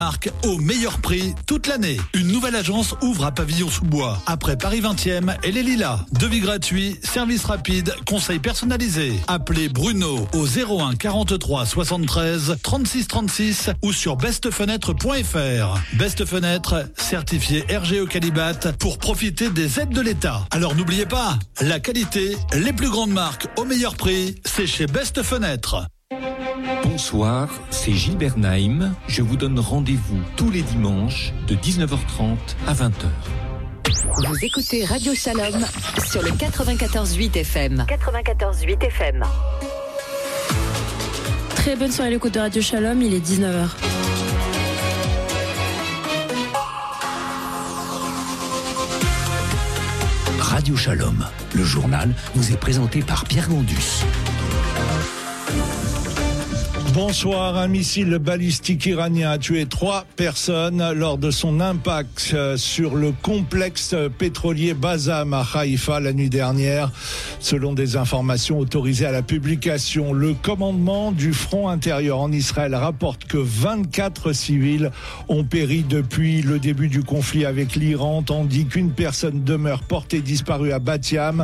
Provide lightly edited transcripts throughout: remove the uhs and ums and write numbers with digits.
Marque au meilleur prix toute l'année. Une nouvelle agence ouvre à Pavillon-sous-Bois, après Paris 20e et les Lilas. Devis gratuit, service rapide, conseils personnalisés. Appelez Bruno au 01 43 73 36 36 ou sur bestfenêtre.fr. Best Fenêtre, certifié RGE Qualibat pour profiter des aides de l'État. Alors n'oubliez pas, la qualité, les plus grandes marques au meilleur prix, c'est chez Best Fenêtre. Bonsoir, c'est Gilbert Naïm. Je vous donne rendez-vous tous les dimanches de 19h30 à 20h. Vous écoutez Radio Shalom sur le 94.8 FM. 94.8 FM. Très bonne soirée à l'écoute de Radio Shalom, il est 19h. Radio Shalom, le journal vous est présenté par Pierre Gondus. Bonsoir, un missile balistique iranien a tué 3 personnes lors de son impact sur le complexe pétrolier Bassam à Haïfa la nuit dernière. Selon des informations autorisées à la publication, le commandement du front intérieur en Israël rapporte que 24 civils ont péri depuis le début du conflit avec l'Iran, tandis qu'une personne demeure portée disparue à Bat Yam.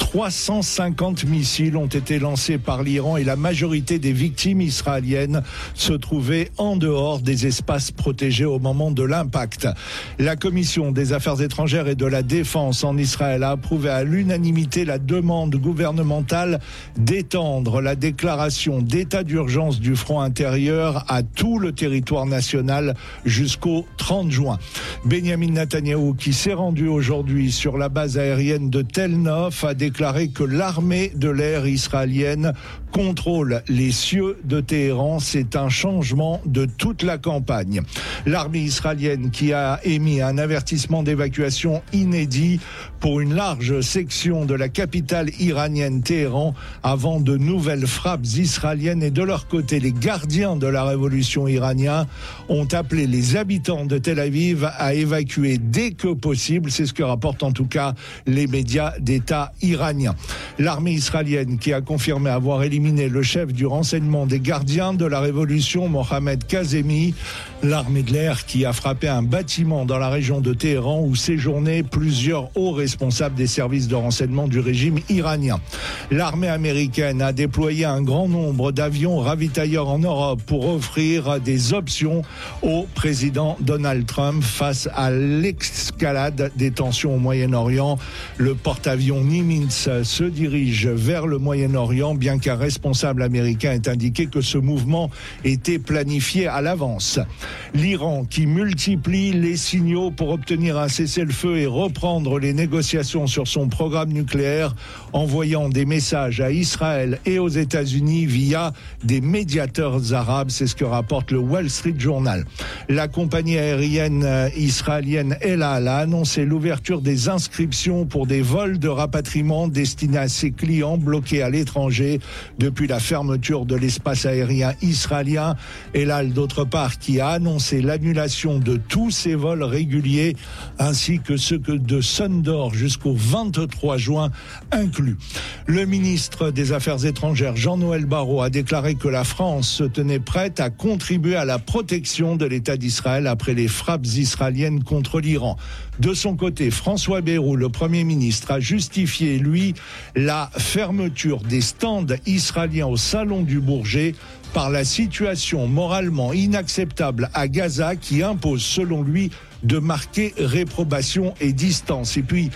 350 missiles ont été lancés par l'Iran et la majorité des victimes israéliennes se trouvaient en dehors des espaces protégés au moment de l'impact. La Commission des Affaires étrangères et de la Défense en Israël a approuvé à l'unanimité la demande gouvernementale d'étendre la déclaration d'état d'urgence du front intérieur à tout le territoire national jusqu'au 30 juin. Benjamin Netanyahou, qui s'est rendu aujourd'hui sur la base aérienne de Tel Nof, a déclaré que l'armée de l'air israélienne contrôle les cieux de Téhéran. C'est un changement de toute la campagne. L'armée israélienne qui a émis un avertissement d'évacuation inédit pour une large section de la capitale iranienne Téhéran avant de nouvelles frappes israéliennes. Et de leur côté, les gardiens de la révolution iranienne ont appelé les habitants de Tel Aviv à évacuer dès que possible. C'est ce que rapportent en tout cas les médias d'État iraniens. L'armée israélienne qui a confirmé avoir éliminé le chef du renseignement des gardiens de la révolution, Mohamed Kazemi. L'armée de l'air qui a frappé un bâtiment dans la région de Téhéran où séjournaient plusieurs hauts responsables des services de renseignement du régime iranien. L'armée américaine a déployé un grand nombre d'avions ravitailleurs en Europe pour offrir des options au président Donald Trump face à l'escalade des tensions au Moyen-Orient. Le porte-avions Nimitz se dirige vers le Moyen-Orient, bien qu'un responsable américain ait indiqué que ce mouvement était planifié à l'avance. L'Iran qui multiplie les signaux pour obtenir un cessez-le-feu et reprendre les négociations sur son programme nucléaire, envoyant des messages à Israël et aux États-Unis via des médiateurs arabes, c'est ce que rapporte le Wall Street Journal. La compagnie aérienne israélienne El Al a annoncé l'ouverture des inscriptions pour des vols de rapatriement destinés à ses clients bloqués à l'étranger depuis la fermeture de l'espace aérien israélien. El Al, d'autre part, qui a annoncé l'annulation de tous ses vols réguliers ainsi que ceux de Sondor jusqu'au 23 juin inclus. Le ministre des Affaires étrangères, Jean-Noël Barrot, a déclaré que la France se tenait prête à contribuer à la protection de l'État d'Israël après les frappes israéliennes contre l'Iran. De son côté, François Bayrou, le Premier ministre, a justifié, lui, la fermeture des stands israéliens au Salon du Bourget par la situation moralement inacceptable à Gaza qui impose, selon lui, de marquer réprobation et distance. Et puis,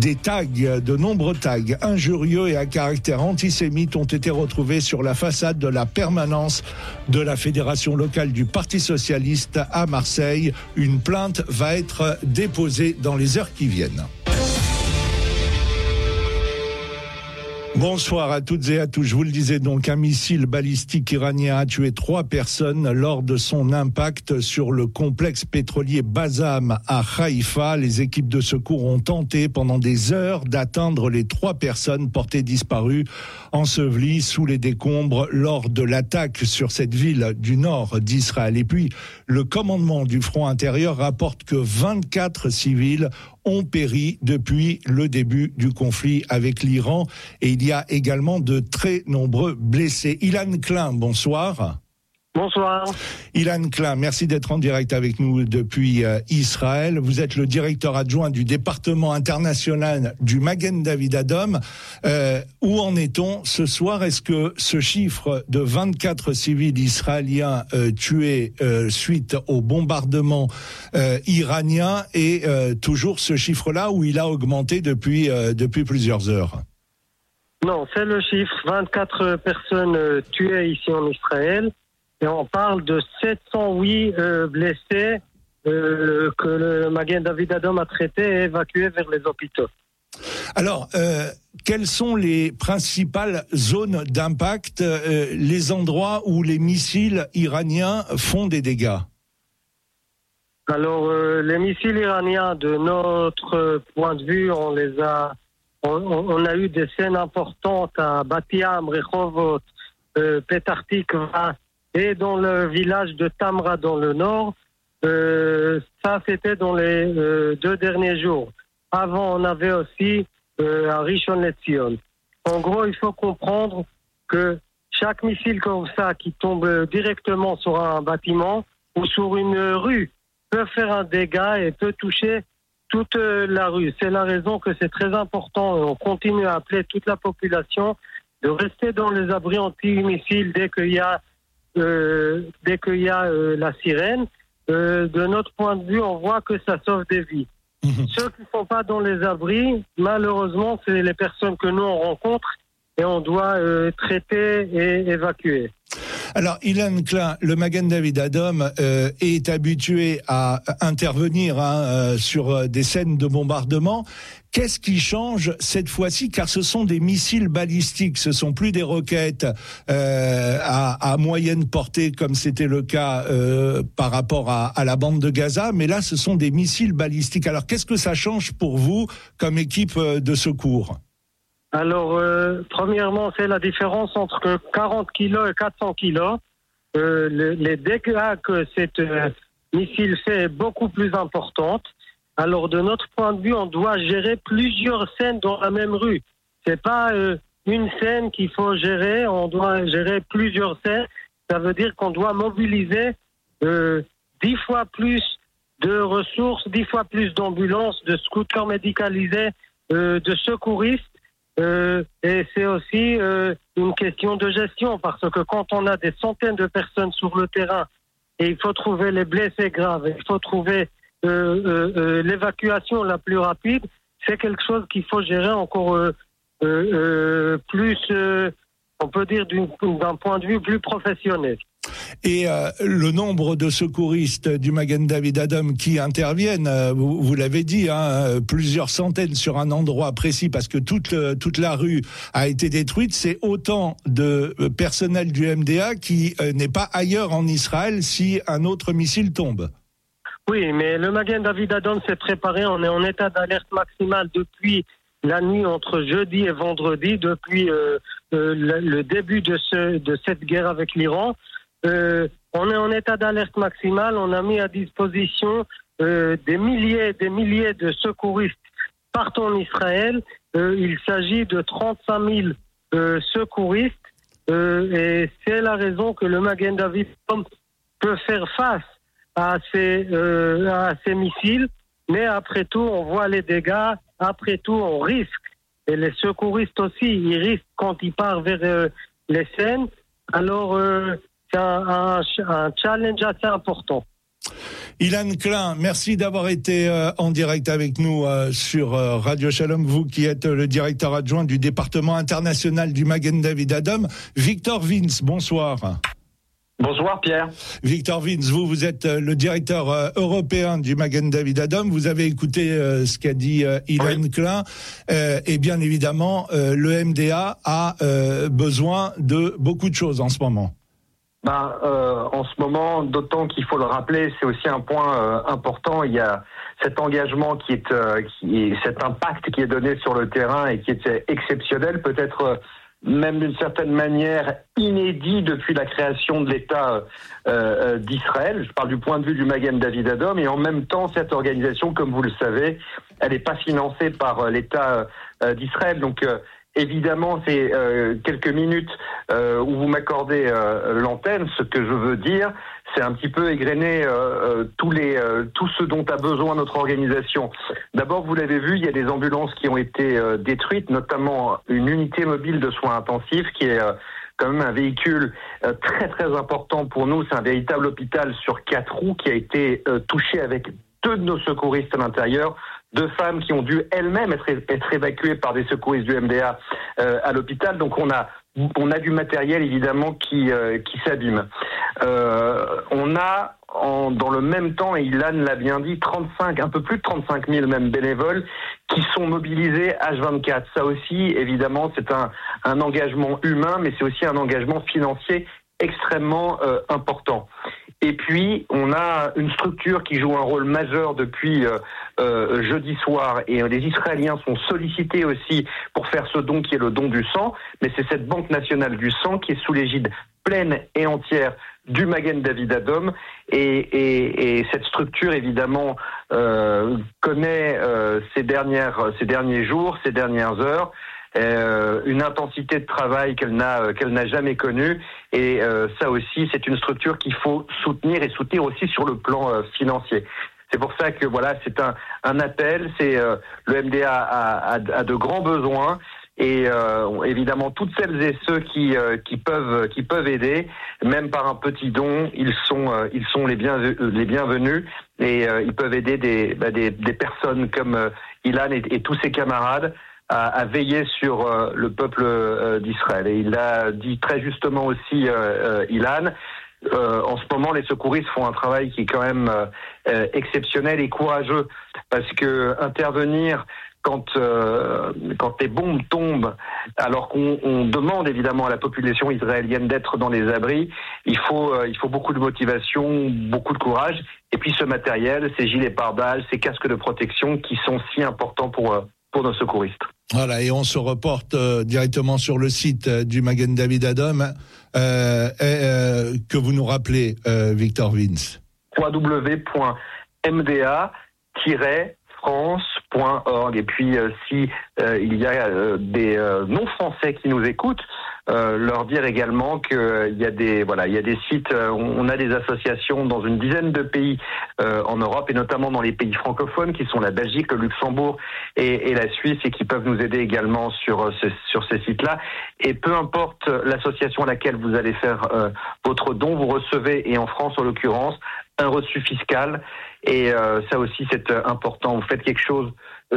de nombreux tags injurieux et à caractère antisémite ont été retrouvés sur la façade de la permanence de la Fédération locale du Parti socialiste à Marseille. Une plainte va être déposée dans les heures qui viennent. Bonsoir à toutes et à tous. Je vous le disais donc, un missile balistique iranien a tué 3 personnes lors de son impact sur le complexe pétrolier Bassam à Haïfa. Les équipes de secours ont tenté pendant des heures d'atteindre les 3 personnes portées disparues, ensevelies sous les décombres lors de l'attaque sur cette ville du nord d'Israël. Et puis, le commandement du front intérieur rapporte que 24 civils ont péri depuis le début du conflit avec l'Iran et il y a également de très nombreux blessés. Ilan Klein, bonsoir. Bonsoir. Ilan Klein, merci d'être en direct avec nous depuis Israël. Vous êtes le directeur adjoint du département international du Magen David Adom. Où en est-on ce soir? Est-ce que ce chiffre de 24 civils israéliens tués suite au bombardement iranien est toujours ce chiffre-là ou il a augmenté depuis plusieurs heures? Non, c'est le chiffre. 24 personnes tuées ici en Israël. Et on parle de 708 blessés que le Magen David Adom a traités et évacués vers les hôpitaux. Alors, quelles sont les principales zones d'impact, les endroits où les missiles iraniens font des dégâts? Alors, les missiles iraniens, de notre point de vue, on a eu des scènes importantes à Bat Yam, Rehovot, Petah Tikva, et dans le village de Tamra dans le nord. Ça, c'était dans les 2 derniers jours. Avant, on avait aussi à Rishon LeZion. En gros, il faut comprendre que chaque missile comme ça qui tombe directement sur un bâtiment ou sur une rue peut faire un dégât et peut toucher toute la rue. C'est la raison que c'est très important. On continue à appeler toute la population de rester dans les abris anti-missiles dès qu'il y a la sirène. De notre point de vue, on voit que ça sauve des vies. Ceux qui ne sont pas dans les abris, malheureusement, c'est les personnes que nous on rencontre et on doit traiter et évacuer. Alors, Ilan Klein, le Magen David Adom est habitué à intervenir sur des scènes de bombardement. Qu'est-ce qui change cette fois-ci? Car ce sont des missiles balistiques, ce sont plus des roquettes à moyenne portée comme c'était le cas par rapport à la bande de Gaza, mais là ce sont des missiles balistiques. Alors qu'est-ce que ça change pour vous comme équipe de secours? Alors, premièrement, c'est la différence entre 40 kilos et 400 kilos. Les dégâts que cette missile fait est beaucoup plus importante. Alors, de notre point de vue, on doit gérer plusieurs scènes dans la même rue. C'est pas une scène qu'il faut gérer, on doit gérer plusieurs scènes. Ça veut dire qu'on doit mobiliser 10 fois plus de ressources, 10 fois plus d'ambulances, de scooters médicalisés, de secouristes. Et c'est aussi une question de gestion, parce que quand on a des centaines de personnes sur le terrain et il faut trouver les blessés graves, il faut trouver l'évacuation la plus rapide, c'est quelque chose qu'il faut gérer encore plus, on peut dire d'un point de vue plus professionnel. Et le nombre de secouristes du Magen David Adom qui interviennent, vous l'avez dit, plusieurs centaines sur un endroit précis parce que toute la rue a été détruite, c'est autant de personnel du MDA qui n'est pas ailleurs en Israël si un autre missile tombe. Oui, mais le Magen David Adom s'est préparé, on est en état d'alerte maximale depuis la nuit entre jeudi et vendredi, depuis le début de cette guerre avec l'Iran. On est en état d'alerte maximale, on a mis à disposition des milliers de secouristes partout en Israël. Il s'agit de 35 000 secouristes et c'est la raison que le Magen David peut faire face à ces missiles, mais après tout on voit les dégâts, après tout on risque, et les secouristes aussi ils risquent quand ils partent vers les scènes. Alors c'est un challenge assez important. Ilan Klein, merci d'avoir été en direct avec nous sur Radio Shalom, vous qui êtes le directeur adjoint du département international du Magen David Adom. Victor Vince, bonsoir. Bonsoir Pierre. Victor Vince, vous êtes le directeur européen du Magen David Adom. Vous avez écouté ce qu'a dit Ilan Klein. Et bien évidemment, le MDA a besoin de beaucoup de choses en ce moment. En ce moment, d'autant qu'il faut le rappeler, c'est aussi un point important. Il y a cet engagement qui est cet impact qui est donné sur le terrain et qui est exceptionnel, peut-être même d'une certaine manière inédit depuis la création de l'État d'Israël. Je parle du point de vue du Magen David Adom, et en même temps, cette organisation, comme vous le savez, elle n'est pas financée par l'État d'Israël. Donc, évidemment, c'est quelques minutes où vous m'accordez l'antenne. Ce que je veux dire, c'est un petit peu égrener tout ce dont a besoin notre organisation. D'abord, vous l'avez vu, il y a des ambulances qui ont été détruites, notamment une unité mobile de soins intensifs qui est quand même un véhicule très très important pour nous. C'est un véritable hôpital sur 4 roues qui a été touché avec 2 de nos secouristes à l'intérieur, 2 femmes qui ont dû elles-mêmes être évacuées par des secouristes du MDA à l'hôpital. Donc on a du matériel évidemment qui s'abîme. On a dans le même temps, et Ilan l'a bien dit, un peu plus de 35 000 même bénévoles qui sont mobilisés H24. Ça aussi, évidemment, c'est un engagement humain, mais c'est aussi un engagement financier extrêmement important. Et puis, on a une structure qui joue un rôle majeur depuis jeudi soir, et les Israéliens sont sollicités aussi pour faire ce don qui est le don du sang, mais c'est cette Banque nationale du sang qui est sous l'égide pleine et entière du Magen David Adom, et cette structure évidemment connaît ces derniers jours, ces dernières heures, une intensité de travail qu'elle n'a jamais connue, et ça aussi c'est une structure qu'il faut soutenir, et soutenir aussi sur le plan financier. C'est pour ça que voilà, c'est un appel, c'est le MDA a de grands besoins. Et évidemment, toutes celles et ceux qui peuvent aider, même par un petit don, ils sont les bienvenus, et ils peuvent aider des personnes comme Ilan et tous ses camarades à veiller sur le peuple d'Israël. Et il l'a dit très justement aussi, Ilan. En ce moment, les secouristes font un travail qui est quand même exceptionnel et courageux, parce que intervenir quand les bombes tombent, alors qu'on demande évidemment à la population israélienne d'être dans les abris, il faut beaucoup de motivation, beaucoup de courage, et puis ce matériel, ces gilets pare-balles, ces casques de protection qui sont si importants pour nos secouristes. Voilà, et on se reporte directement sur le site du Magen David Adom que vous nous rappelez, Victor Vince. www.mda-france.org. Et puis si il y a des non-français qui nous écoutent, leur dire également qu'il y a des sites, on a des associations dans une dizaine de pays en Europe, et notamment dans les pays francophones qui sont la Belgique, le Luxembourg et la Suisse, et qui peuvent nous aider également sur ces sites-là. Et peu importe l'association à laquelle vous allez faire votre don, vous recevez, et en France en l'occurrence, un reçu fiscal, et ça aussi c'est important. Vous faites quelque chose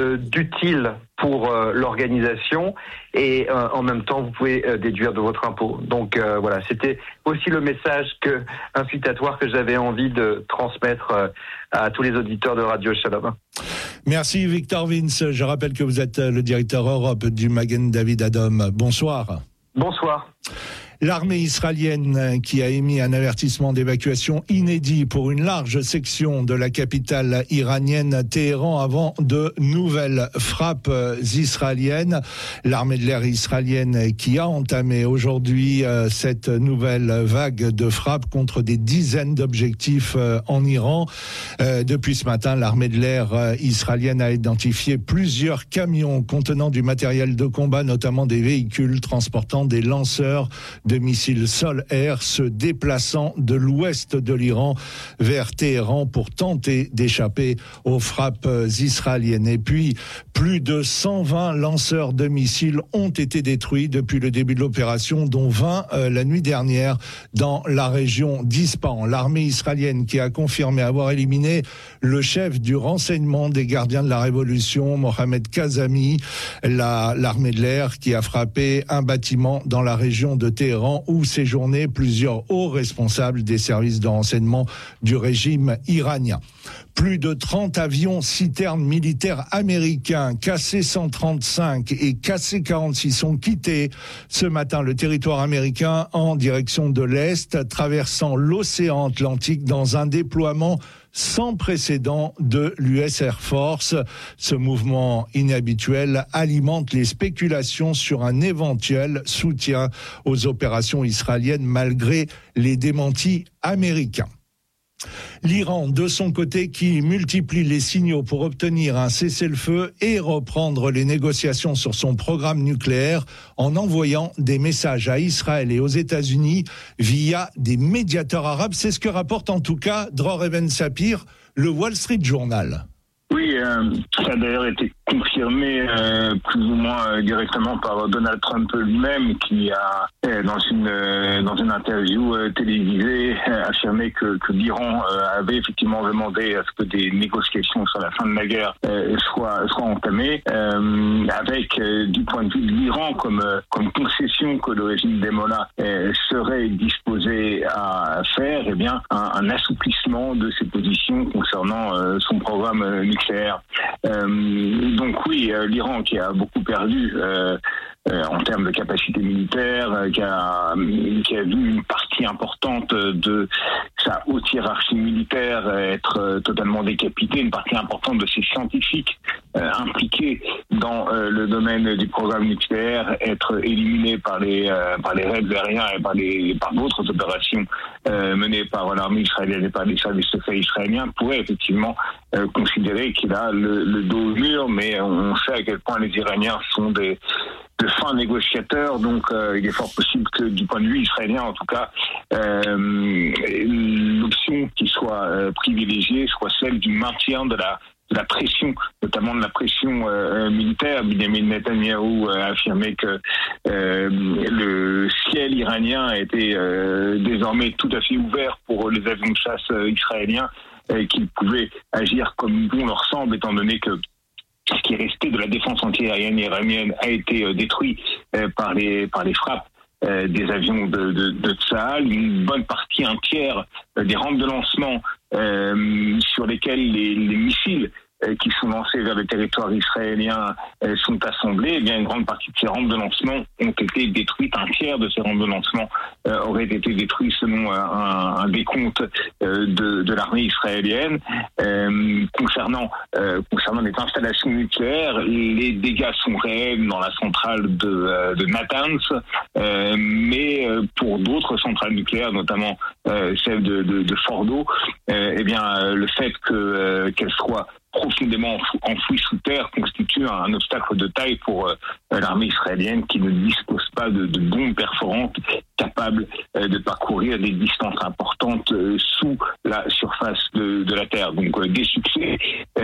d'utile pour l'organisation, et en même temps vous pouvez déduire de votre impôt. Donc voilà, c'était aussi le message incitatoire que j'avais envie de transmettre à tous les auditeurs de Radio Shalom. Merci Victor Vince. Je rappelle que vous êtes le directeur Europe du Magen David Adom. Bonsoir. Bonsoir. L'armée israélienne qui a émis un avertissement d'évacuation inédit pour une large section de la capitale iranienne Téhéran avant de nouvelles frappes israéliennes. L'armée de l'air israélienne qui a entamé aujourd'hui cette nouvelle vague de frappes contre des dizaines d'objectifs en Iran. Depuis ce matin, l'armée de l'air israélienne a identifié plusieurs camions contenant du matériel de combat, notamment des véhicules transportant des lanceurs de missiles sol-air se déplaçant de l'ouest de l'Iran vers Téhéran pour tenter d'échapper aux frappes israéliennes. Et puis, plus de 120 lanceurs de missiles ont été détruits depuis le début de l'opération, dont 20 la nuit dernière dans la région d'Ispahan. L'armée israélienne qui a confirmé avoir éliminé le chef du renseignement des gardiens de la révolution, Mohamed Kazami. L'armée de l'air qui a frappé un bâtiment dans la région de Téhéran où séjournaient plusieurs hauts responsables des services de renseignement du régime iranien. Plus de 30 avions citernes militaires américains KC-135 et KC-46 ont quitté ce matin le territoire américain en direction de l'Est, traversant l'océan Atlantique dans un déploiement sans précédent de l'US Air Force. Ce mouvement inhabituel alimente les spéculations sur un éventuel soutien aux opérations israéliennes malgré les démentis américains. L'Iran, de son côté, qui multiplie les signaux pour obtenir un cessez-le-feu et reprendre les négociations sur son programme nucléaire en envoyant des messages à Israël et aux États-Unis via des médiateurs arabes. C'est ce que rapporte en tout cas Dror Even Sapir, le Wall Street Journal. Oui, ça a d'ailleurs été confirmé plus ou moins directement par Donald Trump lui-même, qui a dans une interview télévisée affirmé que l'Iran avait effectivement demandé à ce que des négociations sur la fin de la guerre soient entamées, avec du point de vue de l'Iran comme concession que le régime des Mollahs serait disposé à faire, eh bien un assouplissement de ses positions concernant son programme nucléaire. Donc oui, l'Iran qui a beaucoup perdu en termes de capacité militaire, qui a vu une partie importante de sa haute hiérarchie militaire être totalement décapitée, une partie importante de ses scientifiques impliqués dans le domaine du programme nucléaire être éliminés par les raids aériens et par d'autres opérations menées par l'armée israélienne et par les services secrets israéliens, pourrait effectivement considérer qu'il a le dos au mur, mais on sait à quel point les Iraniens sont de fins négociateurs, donc il est fort possible que du point de vue israélien en tout cas, l'option qui soit privilégiée soit celle du maintien de la pression, notamment de la pression militaire. Benjamin Netanyahou a affirmé que le ciel iranien était désormais tout à fait ouvert pour les avions de chasse israéliens, qu'ils pouvaient agir comme bon leur semble, étant donné que ce qui est resté de la défense antiaérienne iranienne a été détruit par les frappes des avions de Tsahal. Une bonne partie, un tiers des rampes de lancement sur lesquelles les missiles qui sont lancés vers le territoire israélien sont assemblés, eh bien une grande partie de ces rampes de lancement ont été détruites. Un tiers de ces rampes de lancement auraient été détruits selon un décompte de l'armée israélienne. Concernant les installations nucléaires, les dégâts sont réels dans la centrale de Natanz, mais pour d'autres centrales nucléaires, notamment celle de Fordo, eh bien le fait qu'elle soit profondément enfouie sous terre constitue un obstacle de taille pour l'armée israélienne qui ne dispose pas de bombes perforantes capables de parcourir des distances importantes sous la surface de la terre. Donc des succès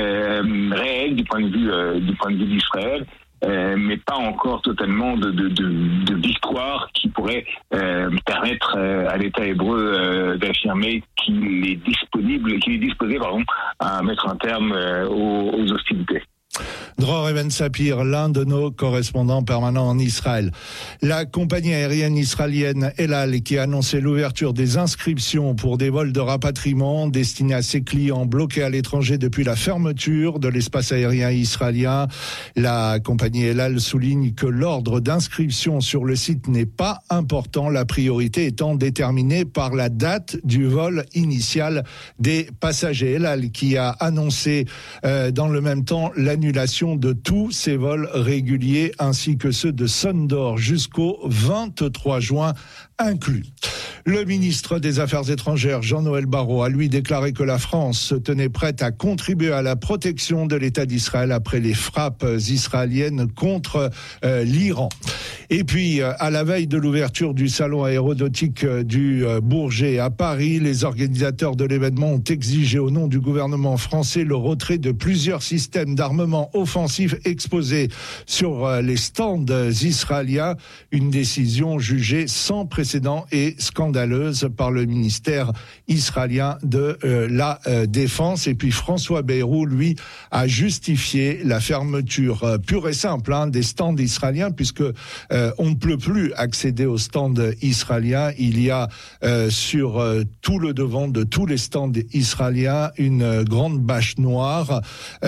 réels du point de vue d'Israël, mais pas encore totalement de victoire qui pourrait permettre à l'État hébreu d'affirmer qu'il est disposé à mettre un terme aux hostilités. Dror Even Sapir, l'un de nos correspondants permanents en Israël. La compagnie aérienne israélienne El Al qui a annoncé l'ouverture des inscriptions pour des vols de rapatriement destinés à ses clients bloqués à l'étranger depuis la fermeture de l'espace aérien israélien. La compagnie El Al souligne que l'ordre d'inscription sur le site n'est pas important, la priorité étant déterminée par la date du vol initial des passagers. El Al qui a annoncé dans le même temps l'annulation de tous ces vols réguliers ainsi que ceux de Sondor jusqu'au 23 juin inclus. Le ministre des Affaires étrangères, Jean-Noël Barrot, a lui déclaré que la France se tenait prête à contribuer à la protection de l'État d'Israël après les frappes israéliennes contre l'Iran. Et puis, à la veille de l'ouverture du salon aéronautique du Bourget à Paris, les organisateurs de l'événement ont exigé au nom du gouvernement français le retrait de plusieurs systèmes d'armement offensif exposés sur les stands israéliens. Une décision jugée sans précédent et scandaleuse par le ministère israélien de la Défense. Et puis François Bayrou, lui, a justifié la fermeture pure et simple des stands israéliens, puisque on ne peut plus accéder aux stands israéliens. Il y a sur tout le devant de tous les stands israéliens une grande bâche noire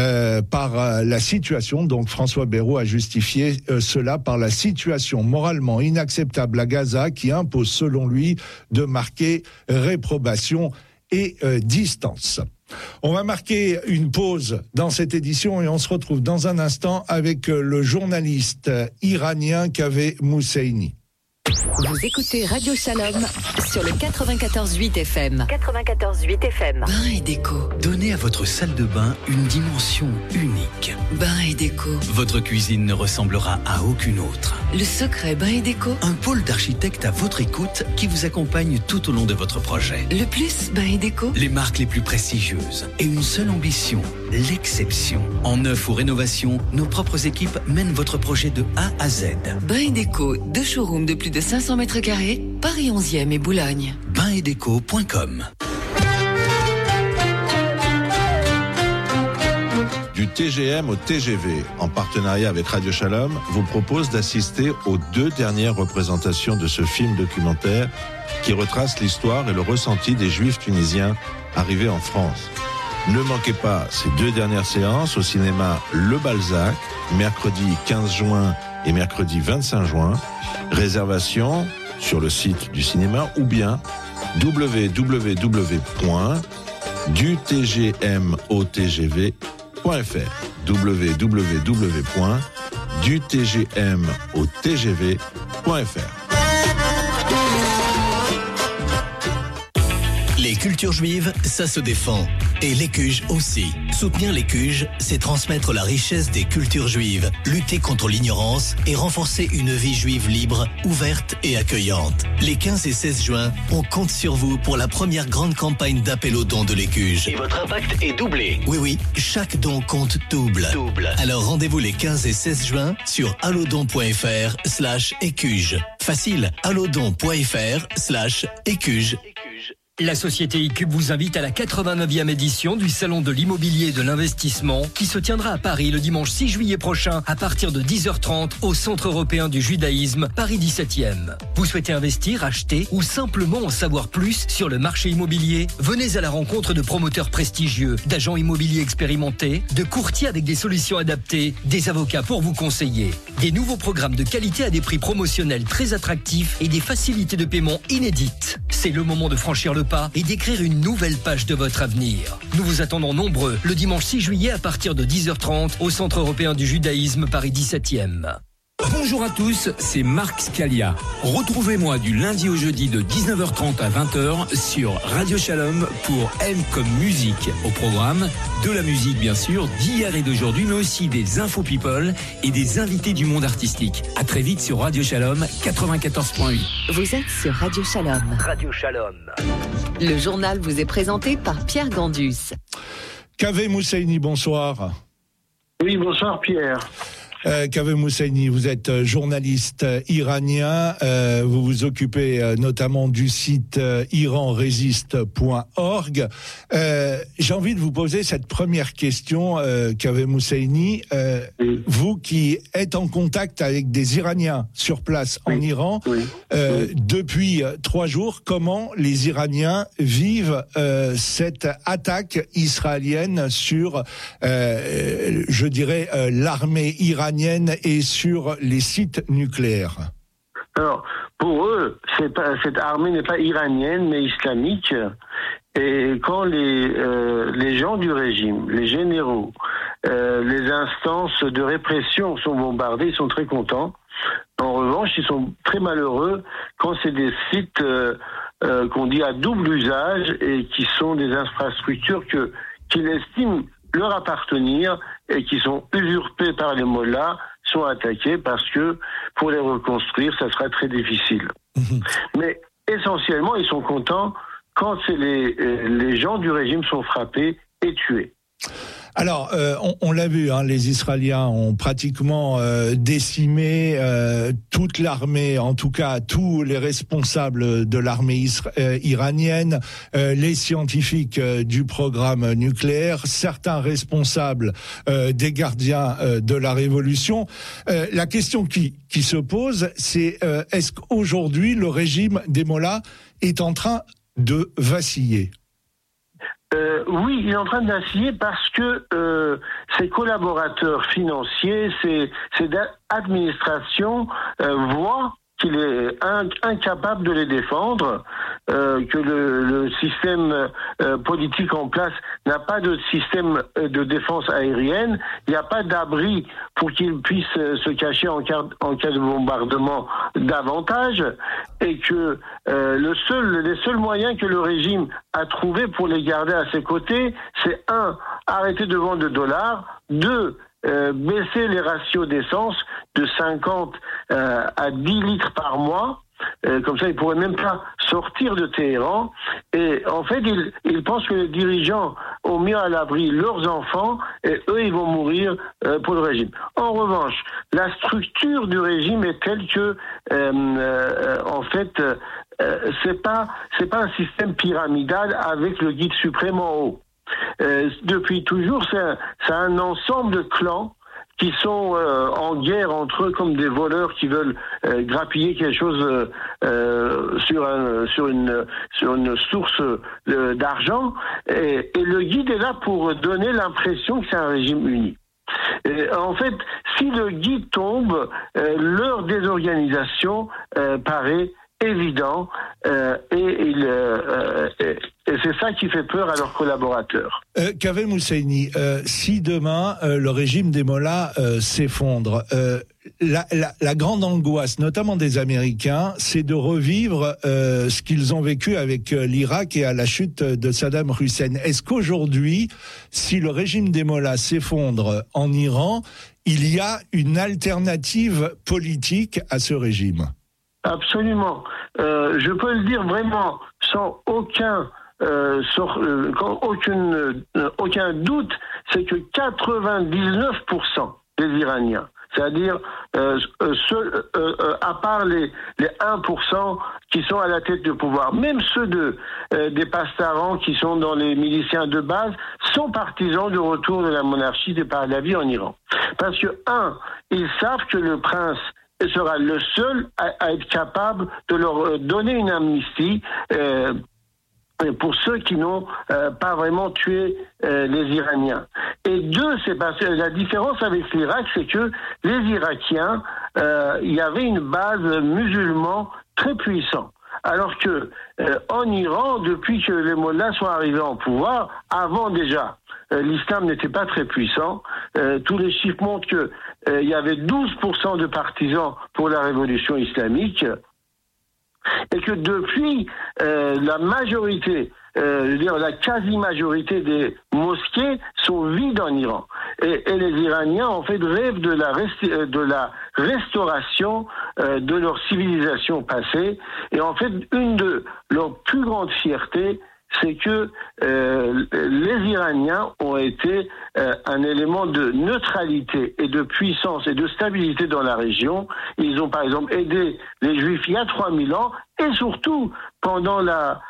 par la situation. Donc François Bayrou a justifié cela par la situation moralement inacceptable à Gaza qui impose selon lui de marquer réprobation et distance. On va marquer une pause dans cette édition et on se retrouve dans un instant avec le journaliste iranien Kaveh Moussaini. Vous écoutez Radio Shalom sur le 94.8 FM. 94.8 FM. Bain et déco. Donnez à votre salle de bain une dimension unique. Bain et déco. Votre cuisine ne ressemblera à aucune autre. Le secret Bain et déco. Un pôle d'architectes à votre écoute qui vous accompagne tout au long de votre projet. Le plus Bain et déco. Les marques les plus prestigieuses et une seule ambition, l'exception. En neuf ou rénovation, nos propres équipes mènent votre projet de A à Z. Bain et déco, 2 showrooms de plus de 500 mètres carrés, Paris 11e et Boulogne. bainetdeco.com. Du TGM au TGV, en partenariat avec Radio Shalom, vous propose d'assister aux 2 dernières représentations de ce film documentaire qui retrace l'histoire et le ressenti des Juifs tunisiens arrivés en France. Ne manquez pas ces 2 dernières séances au cinéma Le Balzac, mercredi 15 juin et mercredi 25 juin. Réservation sur le site du cinéma ou bien www.dutgmotgv.fr www.dutgmotgv.fr. Les cultures juives, ça se défend. Et l'ECUJ aussi. Soutenir l'ECUJ, c'est transmettre la richesse des cultures juives, lutter contre l'ignorance et renforcer une vie juive libre, ouverte et accueillante. Les 15 et 16 juin, on compte sur vous pour la première grande campagne d'appel aux dons de l'ECUJ. Et votre impact est doublé. Oui, chaque don compte double. Alors rendez-vous les 15 et 16 juin sur allodon.fr/ECUJ. Facile, allodon.fr/ECUJ. La société iCube vous invite à la 89e édition du Salon de l'immobilier et de l'investissement qui se tiendra à Paris le dimanche 6 juillet prochain à partir de 10h30 au Centre européen du judaïsme, Paris 17e. Vous souhaitez investir, acheter ou simplement en savoir plus sur le marché immobilier? Venez à la rencontre de promoteurs prestigieux, d'agents immobiliers expérimentés, de courtiers avec des solutions adaptées, des avocats pour vous conseiller. Des nouveaux programmes de qualité à des prix promotionnels très attractifs et des facilités de paiement inédites. C'est le moment de franchir le pas et d'écrire une nouvelle page de votre avenir. Nous vous attendons nombreux le dimanche 6 juillet à partir de 10h30 au Centre européen du judaïsme, Paris 17e. Bonjour à tous, c'est Marc Scalia. Retrouvez-moi du lundi au jeudi de 19h30 à 20h sur Radio Shalom pour M comme musique. Au programme, de la musique bien sûr, d'hier et d'aujourd'hui, mais aussi des infos people et des invités du monde artistique. À très vite sur Radio Shalom 94.8. Vous êtes sur Radio Shalom. Radio Shalom. Le journal vous est présenté par Pierre Gandus. Kaveh Moussaïni, bonsoir. Oui, bonsoir Pierre. Kaveh Moussaïni, vous êtes journaliste iranien, vous vous occupez notamment du site iranresiste.org. J'ai envie de vous poser cette première question, Kaveh Moussaïni. Vous qui êtes en contact avec des Iraniens sur place en Iran, depuis 3 jours, comment les Iraniens vivent cette attaque israélienne sur, je dirais, l'armée iranienne et sur les sites nucléaires? Alors, pour eux, cette armée n'est pas iranienne, mais islamique. Et quand les gens du régime, les généraux, les instances de répression sont bombardées, ils sont très contents. En revanche, ils sont très malheureux quand c'est des sites qu'on dit à double usage et qui sont des infrastructures qu'ils estiment leur appartenir et qui sont usurpés par les mollahs, sont attaqués parce que pour les reconstruire, ça sera très difficile. Mais essentiellement, ils sont contents quand c'est les gens du régime sont frappés et tués. Alors, on l'a vu, hein, les Israéliens ont pratiquement décimé toute l'armée, en tout cas tous les responsables de l'armée iranienne, les scientifiques du programme nucléaire, certains responsables des gardiens de la révolution. La question qui se pose, c'est est-ce qu'aujourd'hui le régime des mollahs est en train de vaciller? Oui, il est en train de vaciller parce que ses collaborateurs financiers, ses administrations voient qu'il est incapable de les défendre, que le système politique en place n'a pas de système de défense aérienne, il n'y a pas d'abri pour qu'ils puissent se cacher en cas de bombardement davantage, et que les seuls moyens que le régime a trouvé pour les garder à ses côtés, c'est 1, arrêter de vendre de dollars, 2, baisser les ratios d'essence de 50 à 10 litres par mois. Comme ça, ils ne pourraient même pas sortir de Téhéran. Et en fait, ils pensent que les dirigeants ont mis à l'abri leurs enfants et eux, ils vont mourir pour le régime. En revanche, la structure du régime est telle que, en fait, c'est pas un système pyramidal avec le guide suprême en haut. Depuis toujours, c'est un ensemble de clans qui sont en guerre entre eux comme des voleurs qui veulent grappiller quelque chose sur une source d'argent. Et le guide est là pour donner l'impression que c'est un régime uni. Et en fait, si le guide tombe, leur désorganisation paraît évident et c'est ça qui fait peur à leurs collaborateurs. Kaveh Moussaini, si demain le régime des Mollahs s'effondre, la grande angoisse, notamment des Américains, c'est de revivre ce qu'ils ont vécu avec l'Irak et à la chute de Saddam Hussein. Est-ce qu'aujourd'hui, si le régime des Mollahs s'effondre en Iran, il y a une alternative politique à ce régime ? Absolument. Je peux le dire vraiment sans aucun doute, c'est que 99% des Iraniens, c'est-à-dire à part les 1% qui sont à la tête du pouvoir, même ceux des pastarans qui sont dans les miliciens de base, sont partisans du retour de la monarchie des Pahlavis en Iran. Parce que, ils savent que le prince sera le seul à être capable de leur donner une amnistie pour ceux qui n'ont pas vraiment tué les Iraniens. Et 2, c'est parce que la différence avec l'Irak, c'est que les Irakiens, il y avait une base musulmane très puissante. Alors que en Iran, depuis que les Mollahs sont arrivés en pouvoir, avant déjà, l'islam n'était pas très puissant. Tous les chiffres montrent que il y avait 12% de partisans pour la révolution islamique, et que depuis la majorité, la quasi-majorité des mosquées sont vides en Iran. Et les Iraniens, en fait, rêvent de la restauration de leur civilisation passée. Et en fait, une de leurs plus grandes fiertés, c'est que les Iraniens ont été un élément de neutralité et de puissance et de stabilité dans la région. Ils ont par exemple aidé les Juifs il y a 3000 ans, et surtout pendant la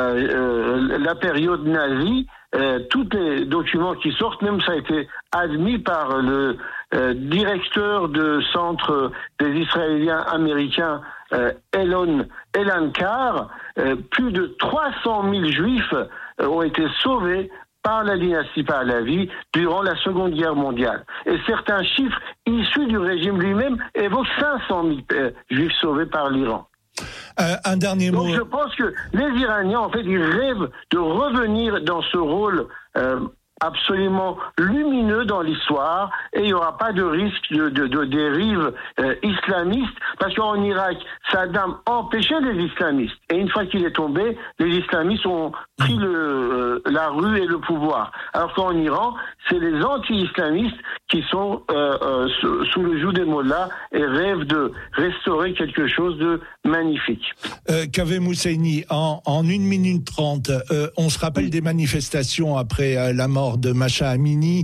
période nazie, tous les documents qui sortent, même ça a été admis par le directeur de centre des Israéliens américains, Elon Carr, plus de 300 000 Juifs ont été sauvés par la dynastie Pahlavi durant la Seconde Guerre mondiale. Et certains chiffres issus du régime lui-même évoquent 500 000 Juifs sauvés par l'Iran. Un dernier mot. Donc je pense que les Iraniens, en fait, ils rêvent de revenir dans ce rôle absolument lumineux dans l'histoire, et il n'y aura pas de risque de dérive islamiste, parce qu'en Irak, Saddam empêchait les islamistes, et une fois qu'il est tombé, les islamistes ont pris la rue et le pouvoir. Alors qu'en Iran, c'est les anti-islamistes qui sont sous le joug des mollahs et rêvent de restaurer quelque chose de magnifique. Kaveh Moussaini, en 1 minute 30, on se rappelle des manifestations après la mort de Masha Amini,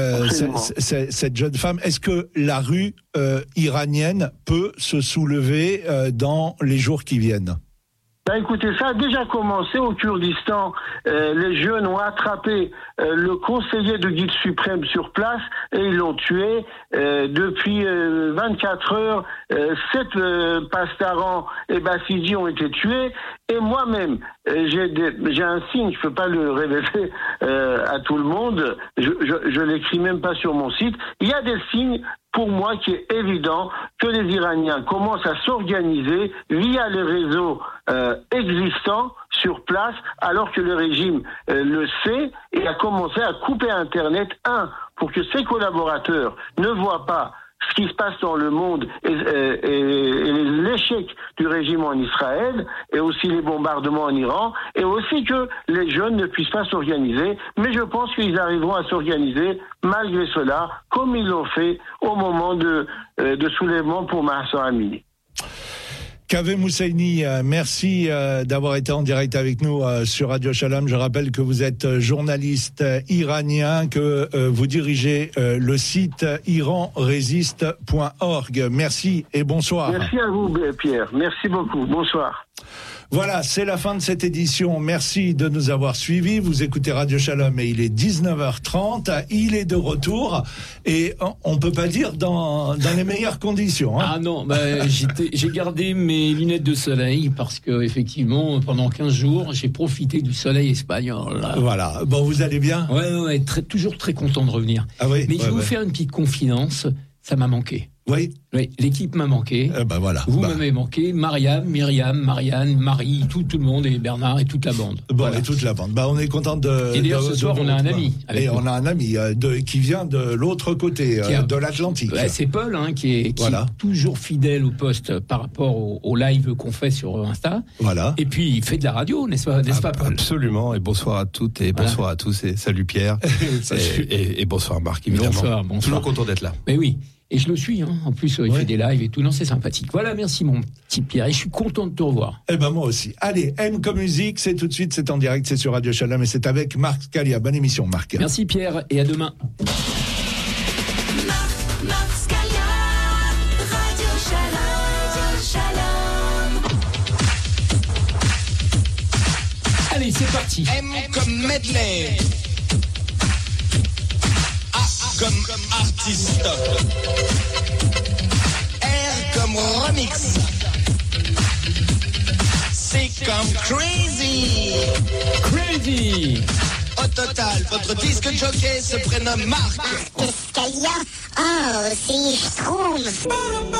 cette jeune femme. Est-ce que la rue iranienne peut se soulever dans les jours qui viennent ? Écoutez, ça a déjà commencé au Kurdistan. Les jeunes ont attrapé le conseiller de guide suprême sur place et ils l'ont tué. Depuis 24 heures, 7 pastarans et bassidis ont été tués. Et moi-même, j'ai un signe, je peux pas le révéler à tout le monde, je l'écris même pas sur mon site. Il y a des signes, pour moi, qui est évident que les Iraniens commencent à s'organiser via les réseaux existants sur place, alors que le régime le sait et a commencé à couper Internet, pour que ses collaborateurs ne voient pas ce qui se passe dans le monde et l'échec du régime en Israël, et aussi les bombardements en Iran, et aussi que les jeunes ne puissent pas s'organiser. Mais je pense qu'ils arriveront à s'organiser malgré cela, comme ils l'ont fait au moment de soulèvement pour Mahsa Amini. Kaveh Moussaini, merci d'avoir été en direct avec nous sur Radio Shalom. Je rappelle que vous êtes journaliste iranien, que vous dirigez le site iranresiste.org. Merci et bonsoir. Merci à vous, Pierre. Merci beaucoup. Bonsoir. Voilà, c'est la fin de cette édition. Merci de nous avoir suivis. Vous écoutez Radio Shalom et il est 19h30. Il est de retour et on peut pas dire dans les meilleures conditions. Ah non, j'ai gardé mes lunettes de soleil parce que effectivement, pendant 15 jours, j'ai profité du soleil espagnol. Voilà. Bon, vous allez bien ? Ouais, toujours très content de revenir. Ah oui. Mais je vais vous faire une petite confidence. Ça m'a manqué. Oui, l'équipe m'a manqué. Voilà. Vous m'avez manqué. Myriam, Marianne, Marie, tout le monde, et Bernard et toute la bande. Bon, voilà. Et toute la bande. On est content de. Et d'ailleurs, ce soir, on a un ami. Et on a un ami qui vient de l'autre côté, de l'Atlantique. C'est Paul, qui est toujours fidèle au poste par rapport au live qu'on fait sur Insta. Voilà. Et puis, il fait de la radio, n'est-ce pas, Paul ? Absolument. Et bonsoir à toutes et bonsoir à tous. Et salut Pierre. et bonsoir Marc, évidemment. Bonsoir. Toujours content d'être là. Mais oui. Et je le suis, en plus il fait des lives et tout, non c'est sympathique. Voilà, merci mon petit Pierre, et je suis content de te revoir. Moi aussi. Allez, M comme musique, c'est tout de suite, c'est en direct, c'est sur Radio Shalom et c'est avec Marc Scalia. Bonne émission Marc. Merci Pierre, et à demain. Marc Scalia, Radio Shalom. Allez, c'est parti. M comme medley. Comme artiste, R comme remix, C comme crazy. Au total, votre disque jockey se prénomme Marc. Scalia, c'est Schtroumpf.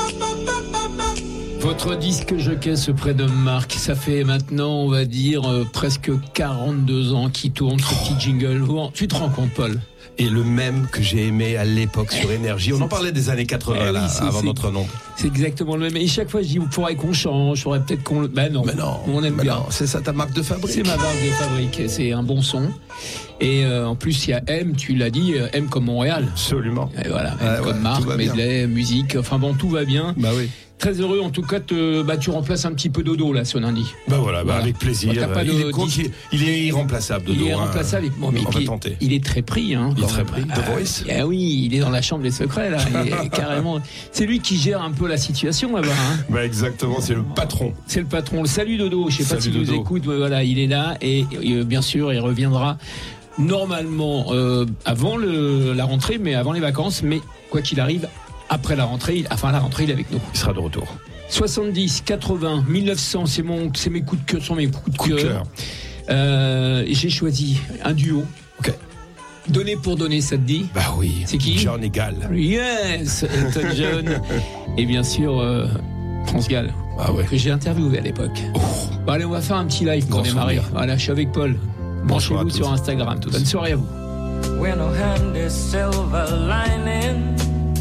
Votre disque jockey se prénomme Marc. Ça fait maintenant, on va dire, presque 42 ans qu'il tourne ce petit jingle. Tu te rends compte, Paul ? Et le même que j'ai aimé à l'époque sur Énergie. On en parlait des années 80, avant notre nom. C'est exactement le même. Et chaque fois, je dis, il faudrait qu'on change, faudrait peut-être qu'on... non, on aime bien. Non, c'est ça ta marque de fabrique. C'est ma marque de fabrique, c'est un bon son. Et en plus, il y a M, tu l'as dit, M comme Montréal. Absolument. Et voilà, M comme Marc, medley, musique, enfin bon, tout va bien. Oui. Très heureux, en tout cas, tu remplaces un petit peu Dodo, là, ce lundi. Voilà. Avec plaisir. Il est irremplaçable, Dodo. Il est irremplaçable. On va tenter. Il est très pris. Il est très pris. The Voice. Oui, il est dans la chambre des secrets, là. Carrément. C'est lui qui gère un peu la situation, là-bas. Exactement, c'est le patron. C'est le patron. Salut, Dodo. Je sais pas s'il nous écoute. Voilà, il est là. Et bien sûr, il reviendra normalement avant la rentrée, mais avant les vacances. Mais quoi qu'il arrive, après la rentrée, il est avec nous. Il sera de retour. 70, 80, 1900, c'est mes coups de cœur, sont mes coups de cœur. J'ai choisi un duo. Ok. Donner pour donner, ça te dit ? Oui. C'est qui ? John et Gall. Yes, Elton John. Et bien sûr, France Gall. Que j'ai interviewé à l'époque. Allez, on va faire un petit live pour démarrer. Voilà, je suis avec Paul. Branchez-vous sur Instagram. Bonne soirée à vous. When no hand is silver lining,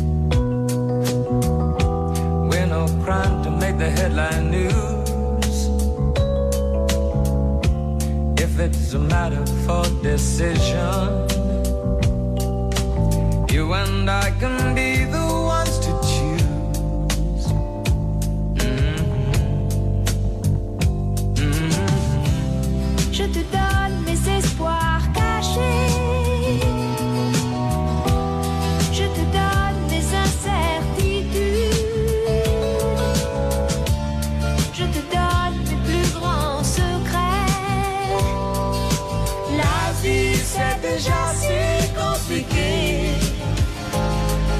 we're no crime to make the headline news. If it's a matter for decision, you and I can be the ones to choose. Je te donne mes espoirs cachés. Je te donne mes incertitudes. Je te donne mes plus grands secrets. La vie c'est déjà si compliqué.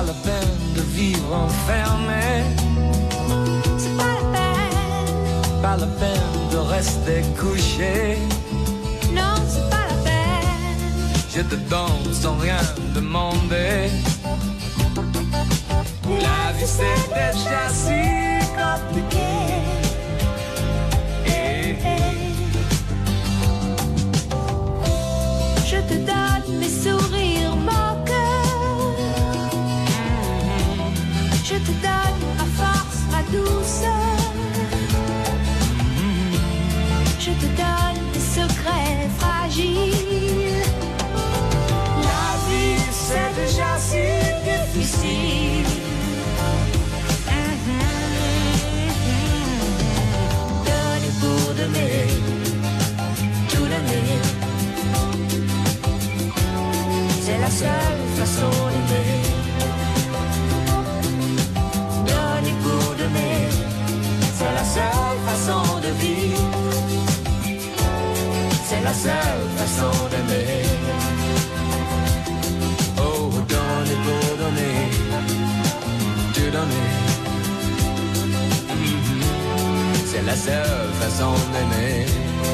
pas la peine de vivre enfermé. C'est pas la peine. Pas la peine de rester couché. Non, c'est pas la peine. Je te donne sans rien demander. La vie c'est déjà si compliqué. Je te donne mes sourires, mon cœur. Je te donne ma force, ma douceur. Je te donne des secrets fragiles. La vie c'est déjà si difficile. Donner pour donner, tout donner. C'est la seule façon d'aimer. Donner pour donner, c'est la seule façon de vivre. C'est la seule façon d'aimer. Oh, donner pour donner, tout donner. C'est la seule façon d'aimer.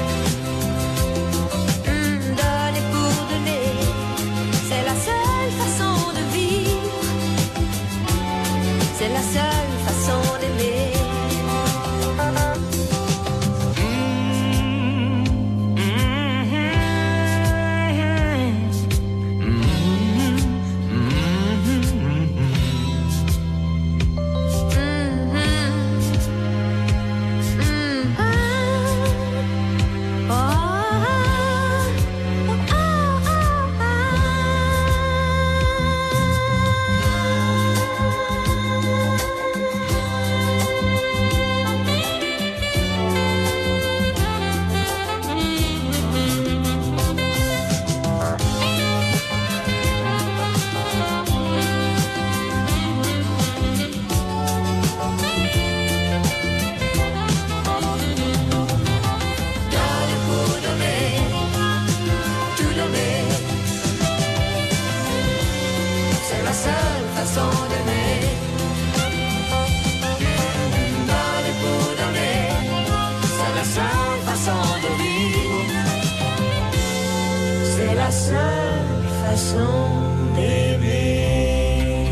Donner pour donner, c'est la seule façon de vivre. C'est la seule façon d'aimer. La seule façon d'aimer.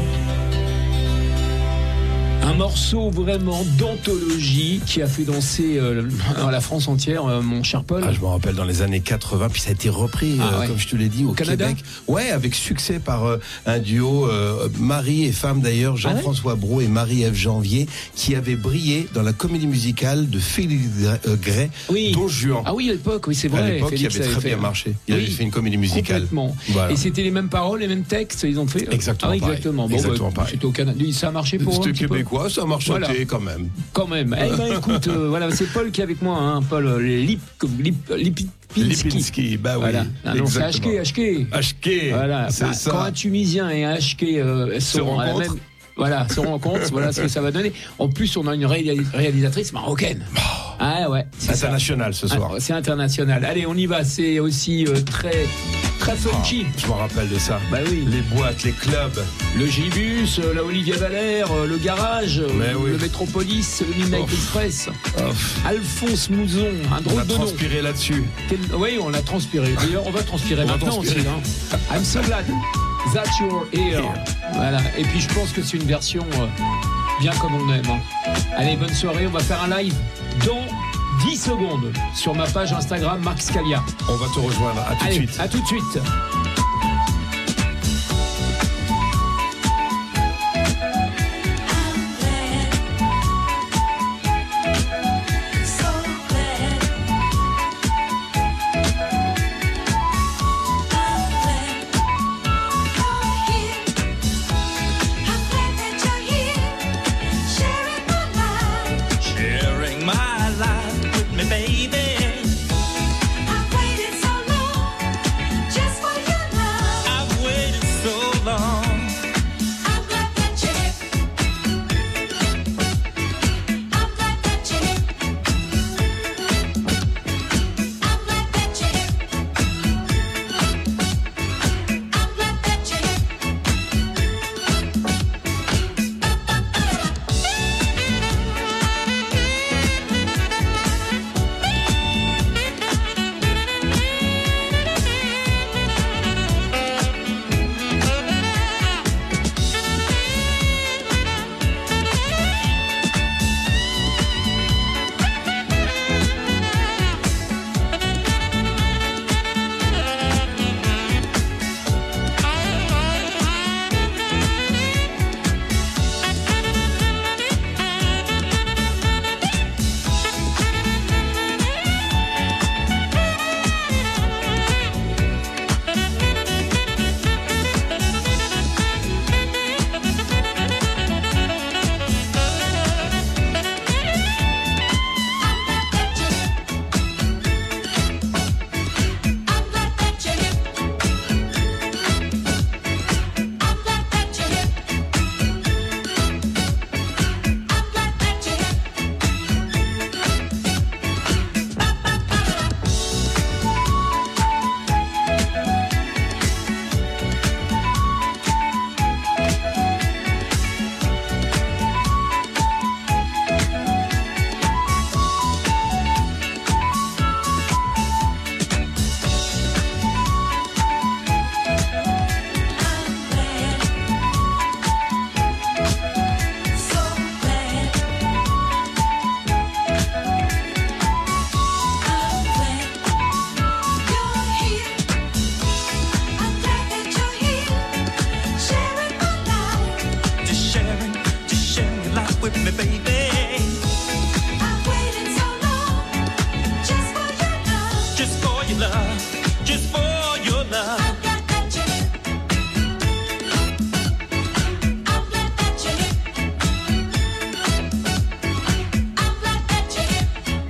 Un morceau vraiment d'anthologie qui a fait danser la France entière, mon cher Paul. Je me rappelle dans les années 80, puis ça a été repris, comme je te l'ai dit, au Canada. Québec. Ouais, avec succès par un duo, mari et femme d'ailleurs, Jean-François Brault et Marie-Ève Janvier, qui avaient brillé dans la comédie musicale de Félix Gray, Don Juan. Ah oui, à l'époque, oui, c'est vrai. À l'époque, Félix il avait très bien marché. Il avait fait une comédie musicale. Complètement. Voilà. Et c'était les mêmes paroles, les mêmes textes, ils ont fait. Exactement. Exactement. Bon, exactement pareil. C'était au Canada. Ça a marché pour eux. C'était québécois, ça a marché quand même. Quand même. Eh ben, écoute, voilà, c'est Paul qui est avec moi, hein, Paul Lipinski, bah oui. Voilà. Non, c'est HK. Voilà. C'est ça. Quand un Tunisien et un HK sont à la même. Voilà, se rencontrent, voilà ce que ça va donner. En plus, on a une réalisatrice marocaine. Ah ouais. C'est international ce soir. C'est international. Allez, on y va. C'est aussi très funky. Je me rappelle de ça. Bah oui. Les boîtes, les clubs. Le Gibus, la Olivier Valère, le Garage, le Métropolis, le Midnight Express. Alphonse Mouzon, un drôle de nom. On a transpiré là-dessus. Oui, on a transpiré. D'ailleurs, on va transpirer maintenant aussi. Hein. I'm so glad that you're here. Voilà. Et puis, je pense que c'est une version bien comme on aime. Hein. Allez, bonne soirée. On va faire un live dans 10 secondes sur ma page Instagram Marc Scalia. On va te rejoindre. À tout de suite. À tout de suite. Baby, I waited so long just for your love. me, baby. I've waited so long just for your love. Just for your love. Just for your love. I'm glad that you're here. I'm glad that you're here. I'm glad that you're here.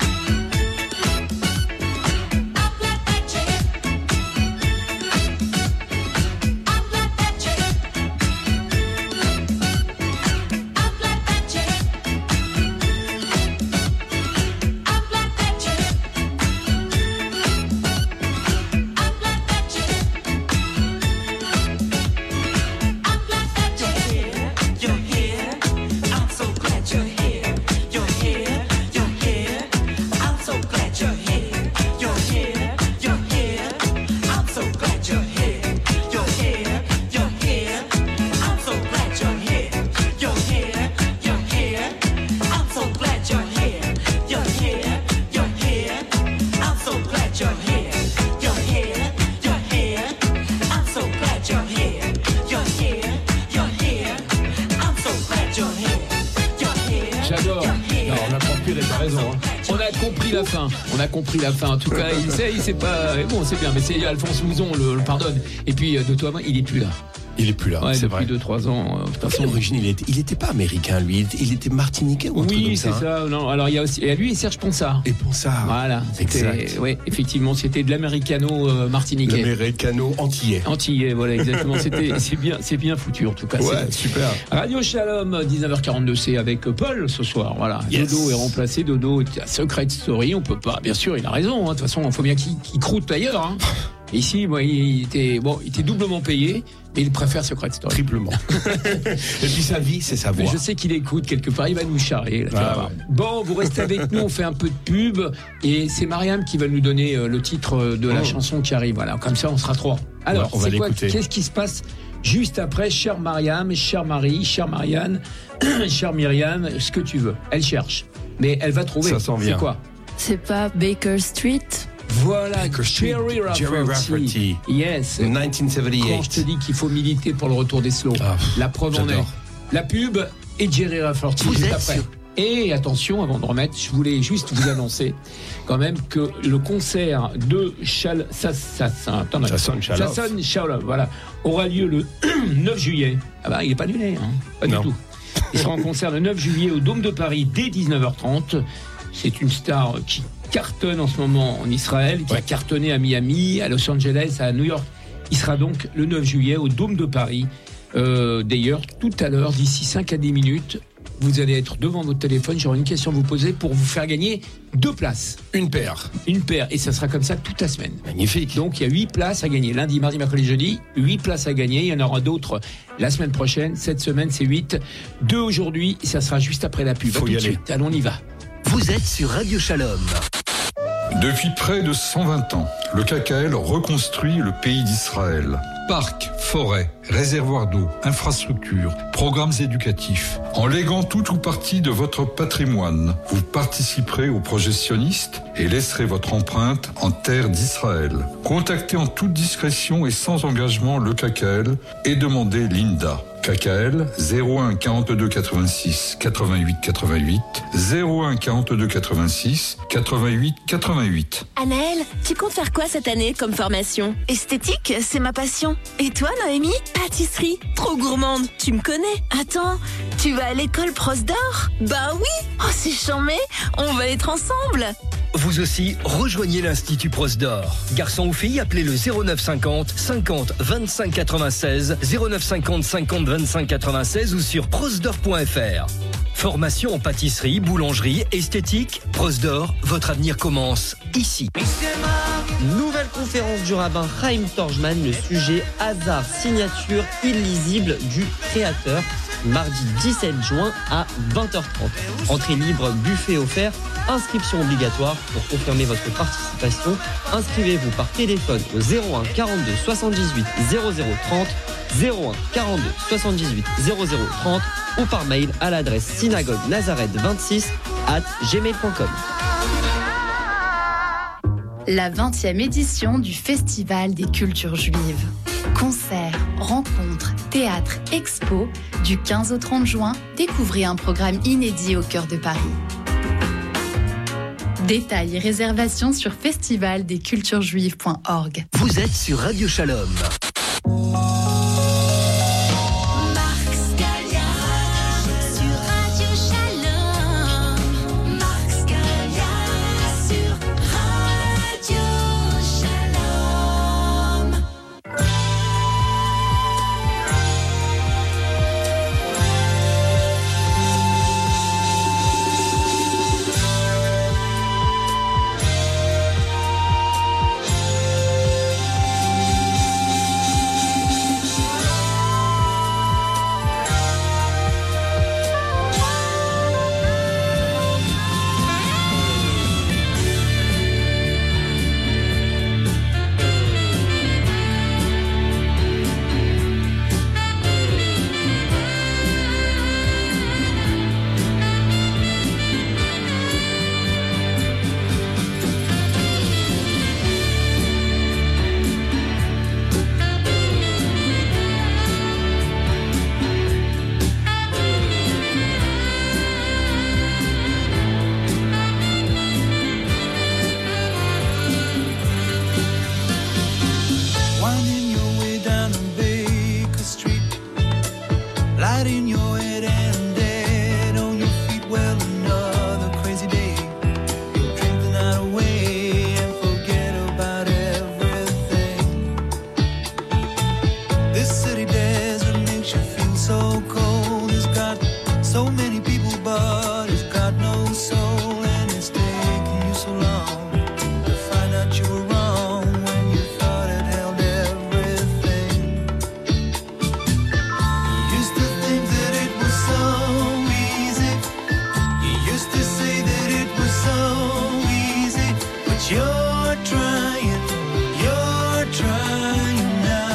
I'm glad that you're here. I'm glad that you're here. I'm glad that you're here. I'm glad that you're here. You're here. I'm so glad you're here. You're here. You're here. I'm so glad you're here. You're here. You're here. I'm so glad you're here. You're here. You're here. I'm so glad you're here. You're here. You're here. I'm so glad you're here. You're here. You're here. I'm so glad you're here. You're here. You're here. I'm so glad you're here. You're here. You're here. I'm so glad you're here. You're here. J'adore. Non, on a compris, t'as raison. Hein. On a compris la fin. On a compris la fin. En tout cas, il sait pas. Bon, c'est bien, mais c'est Alphonse Mouzon le pardonne. Et puis de toi, il est plus là. Il est plus là, Ouais, c'est vrai. depuis 2-3 ans. De toute façon, D'origine, il était pas américain, lui. Il était martiniquais ou un truc oui, comme c'est ça. ça. Non, alors il y a aussi et lui et Serge Ponsard. Et Ponsard. Voilà. Exact. Oui, effectivement, c'était de l'américano martiniquais. L'américano antillais. Antillais, voilà, exactement. C'est bien foutu en tout cas. Ouais, C'est- super. Radio Shalom, 19h42, c'est avec Paul ce soir. Voilà. Yes. Dodo est remplacé. Dodo est à Secret Story. On peut pas. Bien sûr, il a raison. Hein. De toute façon, il faut bien qu'il croûte ailleurs. Hein. Ici, moi, il était doublement payé, mais il préfère Secret Story. Triplement. Et puis sa vie, c'est sa Mais voix. je sais qu'il écoute quelque part, il va nous charrer. Là, tu Ah, vas voir. Bon, vous restez avec nous, on fait un peu de pub. Et c'est Mariam qui va nous donner le titre de la chanson qui arrive. Voilà, comme ça, on sera 3. Alors, on va c'est quoi, l'écouter. qu'est-ce qui se passe juste après, chère Mariam, chère Marie, chère Marianne, chère Myriam, ce que tu veux. Elle cherche. Mais elle va trouver. Ça s'en vient. C'est quoi? C'est pas Baker Street? Voilà, Jerry Rafferty. Rafferty. Yes. 1978. Quand je te dis qu'il faut militer pour le retour des slows, la preuve en est. j'adore. La pub et Jerry Rafferty juste après. Et attention, avant de remettre, je voulais juste vous annoncer quand même que le concert de Chasson Shalom, voilà, aura lieu le 9 juillet. Ah bah, il n'est pas annulé, hein, pas Non. du tout. Il sera en concert le 9 juillet au Dôme de Paris dès 19h30. C'est une star qui cartonne en ce moment en Israël, qui a cartonné à Miami, à Los Angeles, à New York. Il sera donc le 9 juillet au Dôme de Paris. D'ailleurs, tout à l'heure, d'ici 5 à 10 minutes, vous allez être devant votre téléphone. J'aurai une question à vous poser pour vous faire gagner 2 places. Une paire. Une paire. Et ça sera comme ça toute la semaine. Magnifique. Donc, il y a 8 places à gagner. Lundi, mardi, mercredi, jeudi. 8 places à gagner. Il y en aura d'autres la semaine prochaine. Cette semaine, c'est 8. 2 aujourd'hui. Et ça sera juste après la pub. Faut À tout y de aller. suite. Allons, on y va. Vous êtes sur Radio Shalom. Depuis près de 120 ans, le KKL reconstruit le pays d'Israël. Parcs, forêts, réservoirs d'eau, infrastructures, programmes éducatifs. En léguant tout ou partie de votre patrimoine, vous participerez au projet sioniste et laisserez votre empreinte en terre d'Israël. Contactez en toute discrétion et sans engagement le KKL et demandez l'INDA. KKL 01 42 86 88 88 01 42 86 88 88. Anaëlle, tu comptes faire quoi cette année comme formation? Esthétique, c'est ma passion. Et toi, Noémie? Pâtisserie, trop gourmande, tu me connais. Attends, tu vas à l'école Pros d'Or? Bah oui. Oh, c'est chambé, on va être ensemble. Vous aussi, rejoignez l'Institut Prosdor. Garçons ou filles, appelez le 09 50 50 25 96, 09 50 50 25 96 ou sur prosdor.fr. Formation en pâtisserie, boulangerie, esthétique. Prosdor, votre avenir commence ici. Nouvelle conférence du rabbin Chaim Torjman, le sujet hasard, signature illisible du créateur, mardi 17 juin à 20h30. Entrée libre, buffet offert, inscription obligatoire. Pour confirmer votre participation, inscrivez-vous par téléphone au 01 42 78 0030, 01 42 78 0030 ou par mail à l'adresse synagogue-nazareth26@gmail.com. La 20e édition du Festival des cultures juives. Concerts, rencontres, théâtre, expos, du 15 au 30 juin, découvrez un programme inédit au cœur de Paris. Détails et réservations sur festivaldesculturesjuives.org. Vous êtes sur Radio Shalom.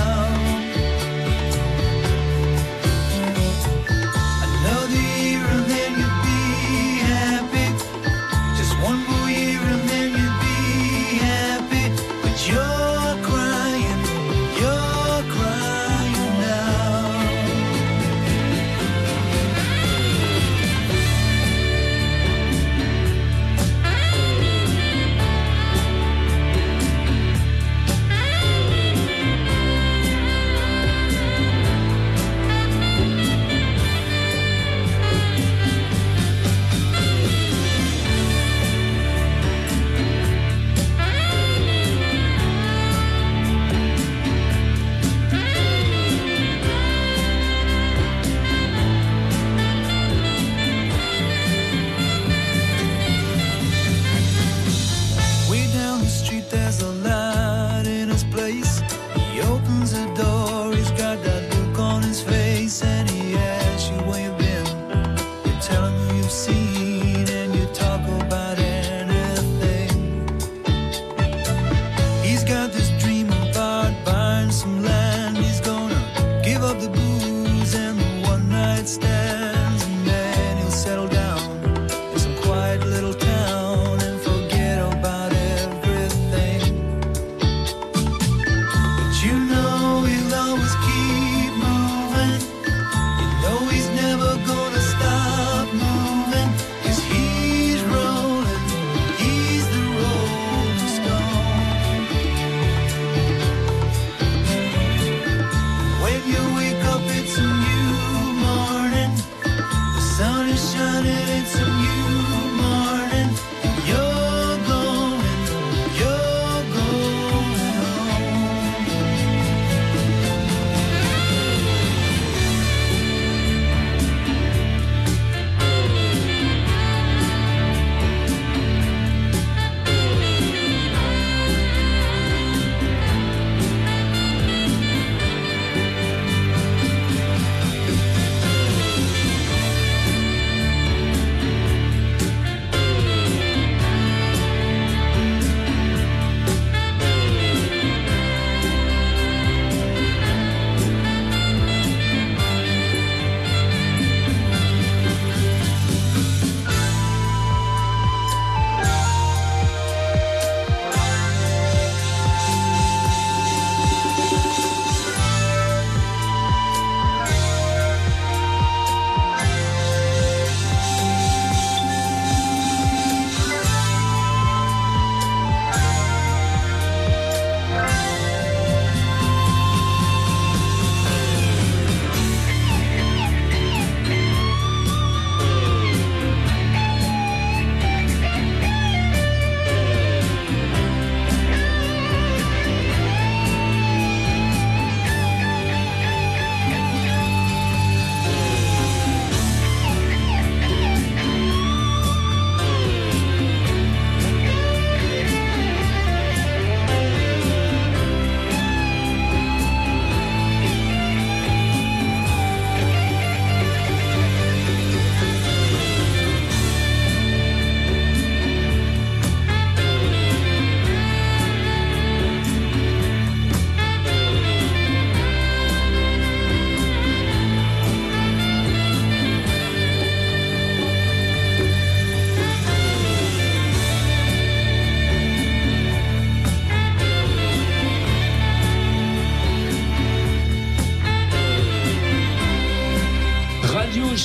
Another year and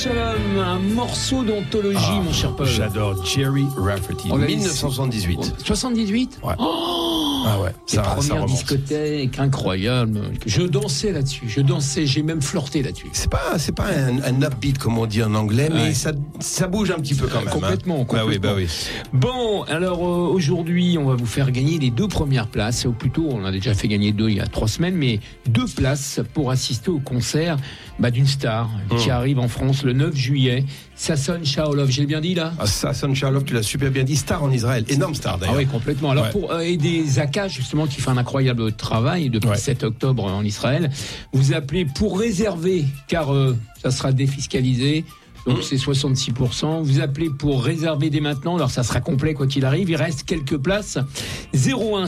Shalom, un morceau d'anthologie, mon cher Paul. J'adore Jerry Rafferty. On l'a 1978. 78 Ouais. Oh, ah ouais, les premières discothèques, incroyable. Je dansais là-dessus, j'ai même flirté là-dessus. C'est pas un upbeat comme on dit en anglais, mais ça bouge un petit peu quand même. Complètement. Bah oui. Bon, alors aujourd'hui, on va vous faire gagner les 2 premières places, ou plutôt, on a déjà fait gagner 2 il y a 3 semaines, mais 2 places pour assister au concert d'une star qui arrive en France le 9 juillet. Sasson Shaolov, j'ai bien dit là? Sasson Shaolov, tu l'as super bien dit, star en Israël, énorme star d'ailleurs. Ah oui, complètement. Alors pour aider Zaka justement qui fait un incroyable travail depuis le 7 octobre en Israël, vous appelez pour réserver car ça sera défiscalisé. Donc c'est 66%. Vous appelez pour réserver dès maintenant. Alors ça sera complet quoi qu'il arrive. Il reste quelques places. 01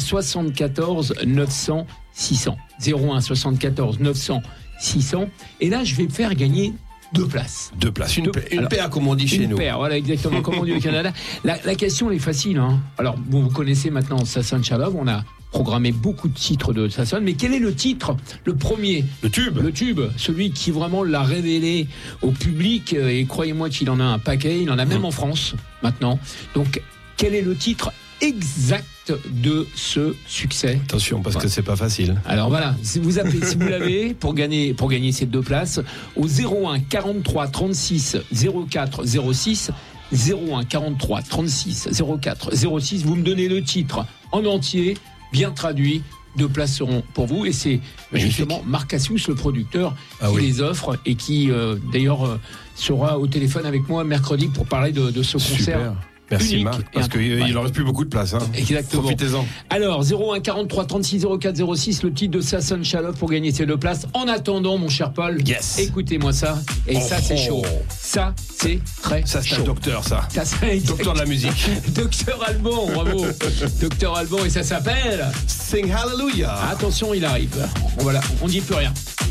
74 900 600. 01 74 900 600. Et là je vais faire gagner 2 places. 2 places. Une paire, comme on dit chez nous. Une paire, voilà, exactement, comme on dit au Canada. La question, elle est facile. Hein. Alors, vous connaissez maintenant Sasson Shaolov. On a programmé beaucoup de titres de Sasson. Mais quel est le titre? Le premier. Le tube. Le tube. Celui qui vraiment l'a révélé au public. Et croyez-moi qu'il en a un paquet. Il en a même en France, maintenant. Donc, quel est le titre exact de ce succès? Attention, parce que c'est pas facile. Alors voilà, si vous appelez, si vous l'avez, pour gagner ces 2 places, au 01 43 36 04 06, 01 43 36 04 06, vous me donnez le titre en entier, bien traduit. 2 places seront pour vous et c'est justement Marc Cassius, le producteur, qui les offre et qui d'ailleurs sera au téléphone avec moi mercredi pour parler de ce concert. Super. Merci Marc, parce qu'il n'en reste plus beaucoup de place. Hein. Exactement. Profitez-en. Alors, 01 43 36 04 06, le titre de Sasson Shaolov pour gagner ces 2 places. En attendant, mon cher Paul, écoutez-moi ça. Et ça, c'est chaud. Ça, c'est très chaud. Ça, c'est un docteur, ça. C'est docteur de la musique. Docteur Alban, bravo. Docteur Alban, et ça s'appelle Sing Hallelujah. Attention, il arrive. Voilà, on dit plus rien.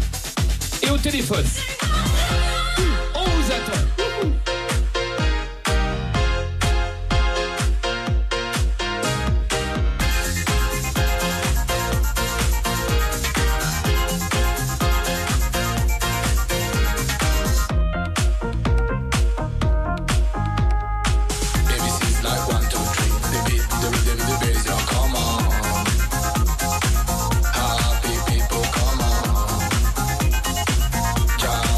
Et au téléphone, on vous attend. Happy people, come on.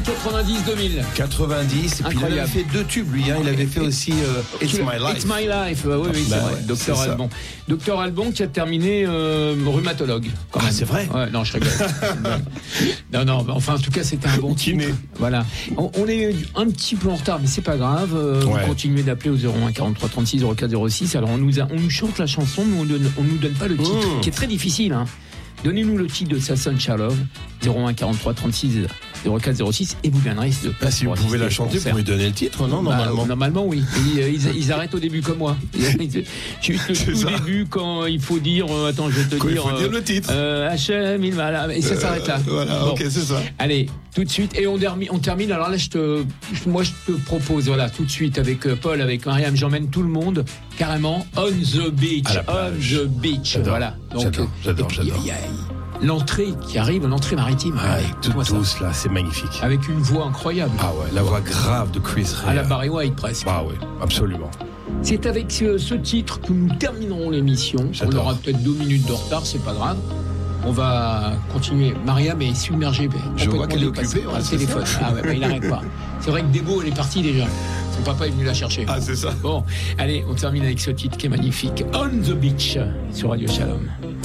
90-2000. 90, et puis il avait fait 2 tubes, lui. Hein. Il avait fait aussi It's My Life. It's My Life, oui, c'est vrai. Docteur Alban. Docteur Alban qui a terminé rhumatologue. C'est vrai. Ouais, non, je rigole. non, enfin, en tout cas, c'était un bon titre. Voilà. On est un petit peu en retard, mais c'est pas grave. Vous continuez d'appeler au 01 43 36 04 06. Alors, on nous chante la chanson, mais on nous donne pas le titre, qui est très difficile. Hein. Donnez-nous le titre de Sasson Shalom, 01 43 36 04 06, et vous gagnerez ce passe. Si vous pouvez la chanter, vous pouvez donner le titre, non, normalement? Normalement, oui. Ils arrêtent au début comme moi. Juste le tout début, quand il faut dire, attends, je vais te dire. Il faut dire le titre. Hachem, et ça s'arrête là. Voilà, bon. Ok, c'est ça. Allez, tout de suite, et on termine. Alors là, moi, je te propose, voilà, tout de suite, avec Paul, avec Mariam, j'emmène tout le monde, carrément, on the beach. J'adore. Voilà. Donc, j'adore. Il y a l'entrée qui arrive, l'entrée maritime. Tout douce, là, c'est magnifique. Avec une voix incroyable. Ah ouais, la voix grave de Chris Rea. À la Barry White, presque. Ah ouais, absolument. C'est avec ce titre que nous terminerons l'émission. On aura peut-être 2 minutes de retard, c'est pas grave. On va continuer. Mariam est submergée. Je vois qu'elle est occupée. Par le téléphone. Il n'arrête pas. C'est vrai que Debo, elle est partie déjà. Son papa est venu la chercher. Ah, c'est ça. Bon, allez, on termine avec ce titre qui est magnifique. On the Beach sur Radio Shalom.